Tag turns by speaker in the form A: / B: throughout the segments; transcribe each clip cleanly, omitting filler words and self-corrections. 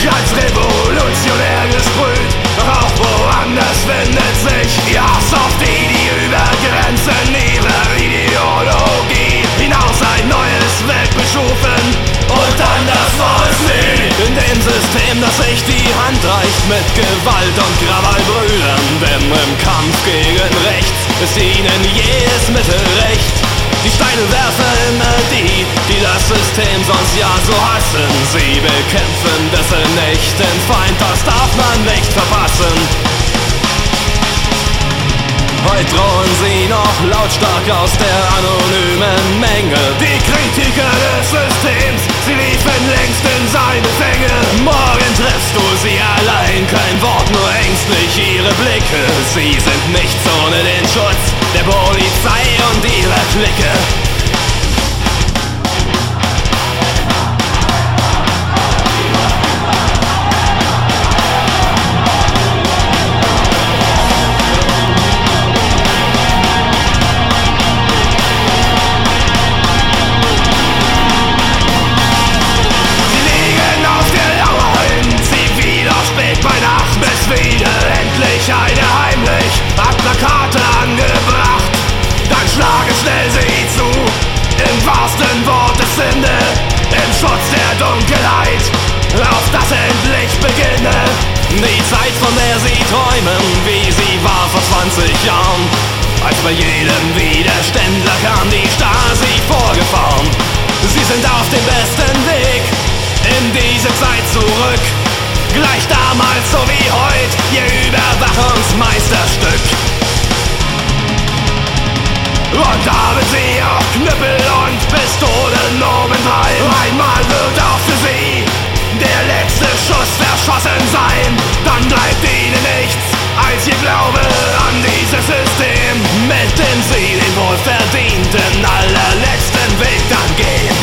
A: als revolutionär gesprüht. Doch auch woanders findet sich ihr Hass auf die, die über Grenzen ihrer Ideologie hinaus ein neues Weltbild schufen und anders vollziehen. In dem System, das sich die Hand reicht mit Gewalt und Krawall brüllen, denn im Kampf gegen rechts ist ihnen jedes Mittel recht. Die Steine werfen immer die das System sonst ja so hassen. Sie bekämpfen dessen echten Feind, das darf man nicht verpassen. Heute drohen sie noch lautstark aus der anonymen Menge. Die Kritiker des Systems, sie liefen längst in seine Fänge. Morgen triffst du sie allein, kein Wort, nur ängstlich ihre Blicke. Sie sind nichts ohne den Schutz der Polizei und ihrer Clique. Eine heimlich hat Plakate angebracht, dann schlage schnell sie zu, im wahrsten Wort des Sinne, im Schutz der Dunkelheit, auf das endlich beginne. Die Zeit, von der sie träumen, wie sie war vor 20 Jahren, als bei jedem Widerständler kam die Stasi vorgefahren. Sie sind auf dem besten Weg in diese Zeit zurück. Gleich damals so wie heute, ihr Überwachungsmeisterstück. Und haben sie auch Knüppel und Pistolen obendrein. Einmal wird auch für sie der letzte Schuss verschossen sein. Dann bleibt ihnen nichts als ihr Glaube an dieses System, mit dem sie den wohlverdienten allerletzten Weg dann gehen.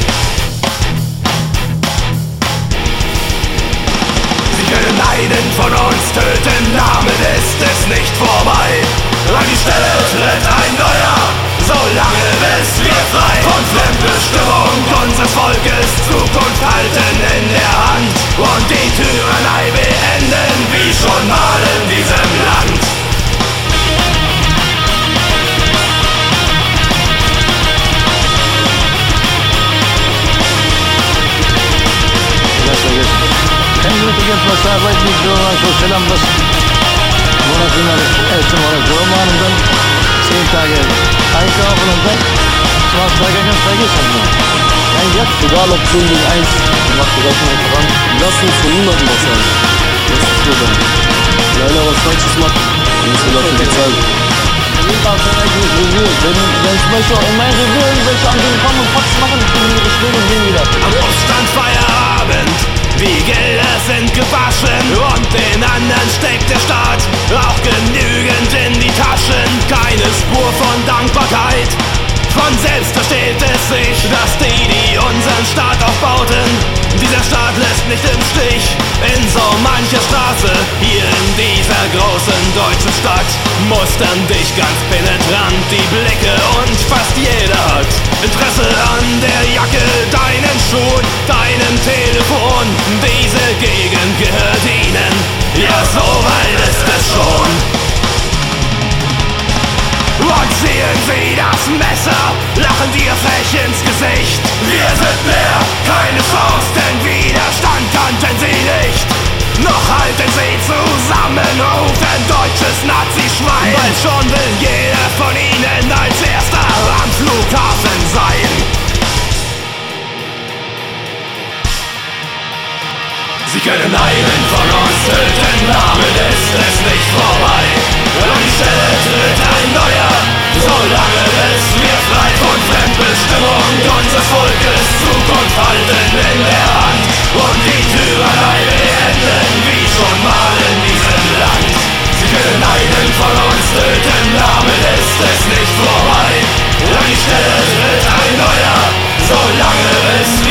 A: Einen von uns töten, damit ist es nicht vorbei. An die Stelle tritt ein neuer, solange bis wir frei von Fremdbestimmung unseres Volkes Zukunft halten in der Hand und die Tyrannei beenden, wie schon mal in diesem Land.
B: بس باید می‌دونم شوشلم بس مرا احتمال جور مانم dann 10 Tage einkaufen und dann 2 Tage ganz vergessen. Nein, jetzt, egal ob 10 gegen 1, macht die Rechnung einfach an. Lass uns von niemandem was sagen. Das ist so dann. Wenn einer was Falsches macht, dann müssen wir dafür bezahlen. Wenn zum Beispiel in mein Revier irgendwelche anderen kommen und Fax machen, ich bin ihre Schläge und gehen wieder.
A: Am Aufstand Feierabend. Die Gelder sind gewaschen und den anderen steckt der Staat auch genügend in die Taschen. Keine Spur von Dankbarkeit. Von selbst versteht es sich, dass die unseren Staat aufbauten, dieser Staat lässt nicht im Stich. In so mancher Straße hier in dieser großen deutschen Stadt mustern dich ganz penetrant die Blicke und fast jeder hat Interesse an der Jacke, deinen Schuhen, deinem Telefon. Diese Gegend gehört ihnen, ja so weit ist es schon. Und ziehen sie das Messer, lachen dir frech ins Gesicht. Wir sind mehr, keine Chance, denn Widerstand kannten sie nicht. Noch halten sie zusammen, rufen deutsches Nazi-Schwein. Weil schon will jeder von ihnen als erster am Flughafen sein. Sie können einen von uns töten, damit ist es nicht vorbei. An die Stelle tritt ein neuer, solange bis wir frei von Fremdbestimmung unseres Volkes Zukunft halten in der Hand und die Tyrannei beenden, wie schon mal in diesem Land. Sie können einen von uns töten, damit ist es nicht vorbei. An die Stelle tritt ein neuer, solange bis